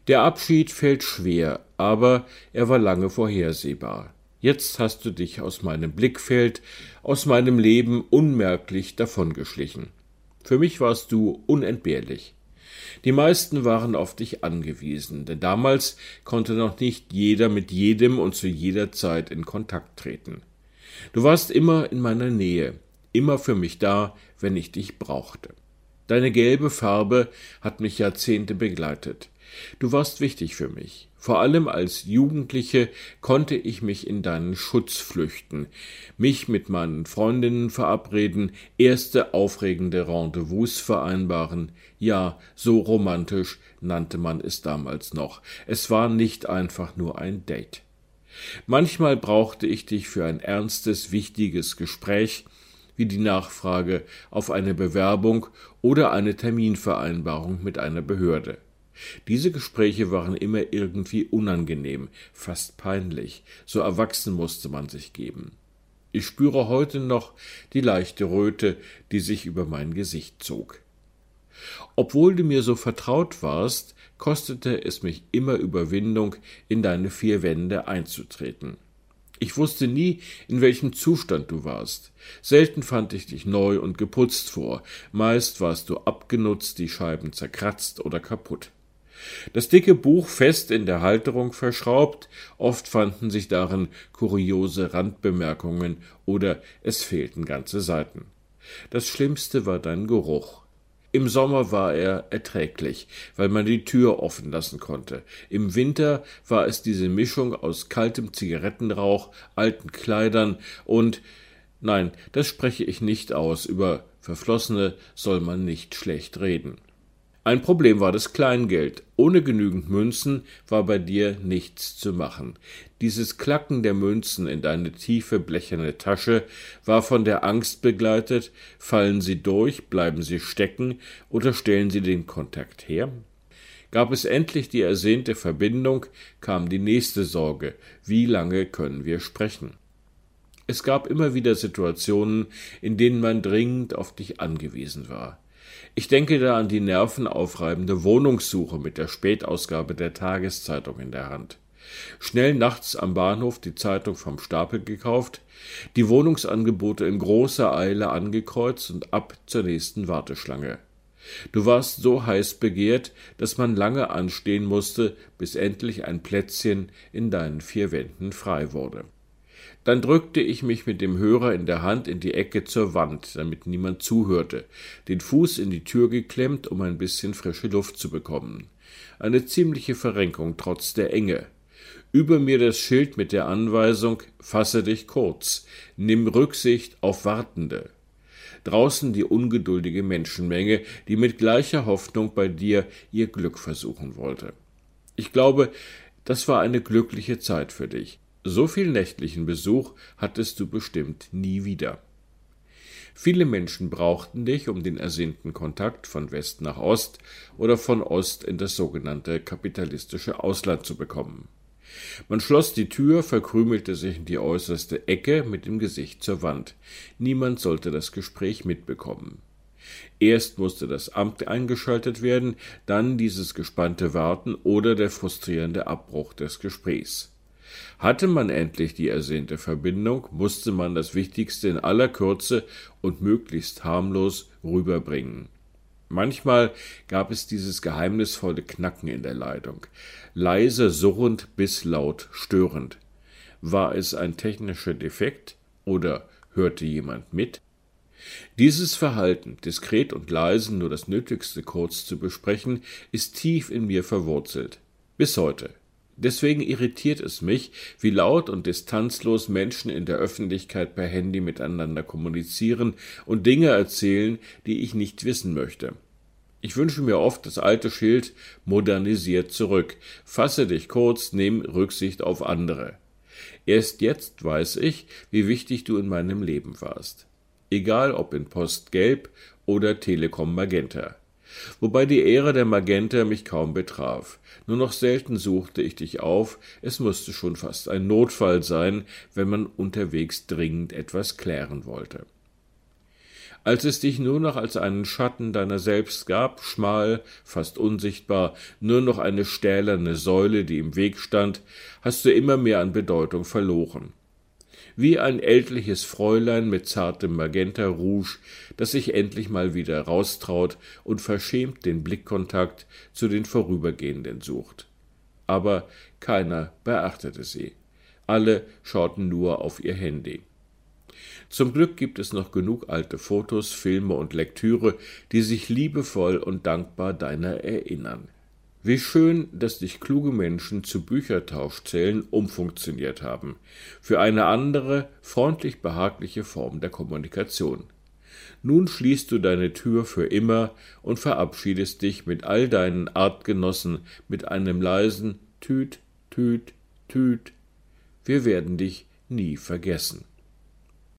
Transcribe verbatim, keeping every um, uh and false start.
Der Abschied fällt schwer, aber er war lange vorhersehbar. Jetzt hast du dich aus meinem Blickfeld, aus meinem Leben unmerklich davongeschlichen. Für mich warst du unentbehrlich. Die meisten waren auf dich angewiesen, denn damals konnte noch nicht jeder mit jedem und zu jeder Zeit in Kontakt treten. Du warst immer in meiner Nähe, immer für mich da, wenn ich dich brauchte. Deine gelbe Farbe hat mich Jahrzehnte begleitet. Du warst wichtig für mich. Vor allem als Jugendliche konnte ich mich in deinen Schutz flüchten, mich mit meinen Freundinnen verabreden, erste aufregende Rendezvous vereinbaren. Ja, so romantisch nannte man es damals noch. Es war nicht einfach nur ein Date. Manchmal brauchte ich dich für ein ernstes, wichtiges Gespräch, wie die Nachfrage auf eine Bewerbung oder eine Terminvereinbarung mit einer Behörde. Diese Gespräche waren immer irgendwie unangenehm, fast peinlich, so erwachsen musste man sich geben. Ich spüre heute noch die leichte Röte, die sich über mein Gesicht zog. Obwohl du mir so vertraut warst, kostete es mich immer Überwindung, in deine vier Wände einzutreten. Ich wusste nie, in welchem Zustand du warst. Selten fand ich dich neu und geputzt vor, meist warst du abgenutzt, die Scheiben zerkratzt oder kaputt. Das dicke Buch fest in der Halterung verschraubt, oft fanden sich darin kuriose Randbemerkungen oder es fehlten ganze Seiten. Das Schlimmste war dein Geruch. Im Sommer war er erträglich, weil man die Tür offen lassen konnte. Im Winter war es diese Mischung aus kaltem Zigarettenrauch, alten Kleidern und, nein, das spreche ich nicht aus, über Verflossene soll man nicht schlecht reden. Ein Problem war das Kleingeld. Ohne genügend Münzen war bei dir nichts zu machen. Dieses Klacken der Münzen in deine tiefe blecherne Tasche war von der Angst begleitet, fallen sie durch, bleiben sie stecken oder stellen sie den Kontakt her? Gab es endlich die ersehnte Verbindung, kam die nächste Sorge: Wie lange können wir sprechen? Es gab immer wieder Situationen, in denen man dringend auf dich angewiesen war. Ich denke da an die nervenaufreibende Wohnungssuche mit der Spätausgabe der Tageszeitung in der Hand. Schnell nachts am Bahnhof die Zeitung vom Stapel gekauft, die Wohnungsangebote in großer Eile angekreuzt und ab zur nächsten Warteschlange. Du warst so heiß begehrt, dass man lange anstehen musste, bis endlich ein Plätzchen in deinen vier Wänden frei wurde. Dann drückte ich mich mit dem Hörer in der Hand in die Ecke zur Wand, damit niemand zuhörte, den Fuß in die Tür geklemmt, um ein bisschen frische Luft zu bekommen. Eine ziemliche Verrenkung trotz der Enge. Über mir das Schild mit der Anweisung: Fasse dich kurz, nimm Rücksicht auf Wartende. Draußen die ungeduldige Menschenmenge, die mit gleicher Hoffnung bei dir ihr Glück versuchen wollte. Ich glaube, das war eine glückliche Zeit für dich. So viel nächtlichen Besuch hattest du bestimmt nie wieder. Viele Menschen brauchten dich, um den ersehnten Kontakt von West nach Ost oder von Ost in das sogenannte kapitalistische Ausland zu bekommen. Man schloss die Tür, verkrümelte sich in die äußerste Ecke mit dem Gesicht zur Wand. Niemand sollte das Gespräch mitbekommen. Erst musste das Amt eingeschaltet werden, dann dieses gespannte Warten oder der frustrierende Abbruch des Gesprächs. Hatte man endlich die ersehnte Verbindung, musste man das Wichtigste in aller Kürze und möglichst harmlos rüberbringen. Manchmal gab es dieses geheimnisvolle Knacken in der Leitung, leise surrend bis laut störend. War es ein technischer Defekt oder hörte jemand mit? Dieses Verhalten, diskret und leise nur das Nötigste kurz zu besprechen, ist tief in mir verwurzelt. Bis heute. Deswegen irritiert es mich, wie laut und distanzlos Menschen in der Öffentlichkeit per Handy miteinander kommunizieren und Dinge erzählen, die ich nicht wissen möchte. Ich wünsche mir oft das alte Schild modernisiert zurück. Fasse dich kurz, nimm Rücksicht auf andere. Erst jetzt weiß ich, wie wichtig du in meinem Leben warst. Egal ob in Post Gelb oder Telekom Magenta. Wobei die Ära der Magenta mich kaum betraf. Nur noch selten suchte ich dich auf, es musste schon fast ein Notfall sein, wenn man unterwegs dringend etwas klären wollte. Als es dich nur noch als einen Schatten deiner selbst gab, schmal, fast unsichtbar, nur noch eine stählerne Säule, die im Weg stand, hast du immer mehr an Bedeutung verloren. Wie ein ältliches Fräulein mit zartem Magenta-Rouge, das sich endlich mal wieder raustraut und verschämt den Blickkontakt zu den Vorübergehenden sucht. Aber keiner beachtete sie. Alle schauten nur auf ihr Handy. Zum Glück gibt es noch genug alte Fotos, Filme und Lektüre, die sich liebevoll und dankbar deiner erinnern. Wie schön, dass dich kluge Menschen zu Büchertauschzellen umfunktioniert haben, für eine andere, freundlich behagliche Form der Kommunikation. Nun schließt du deine Tür für immer und verabschiedest dich mit all deinen Artgenossen mit einem leisen Tüt, Tüt, Tüt. Wir werden dich nie vergessen.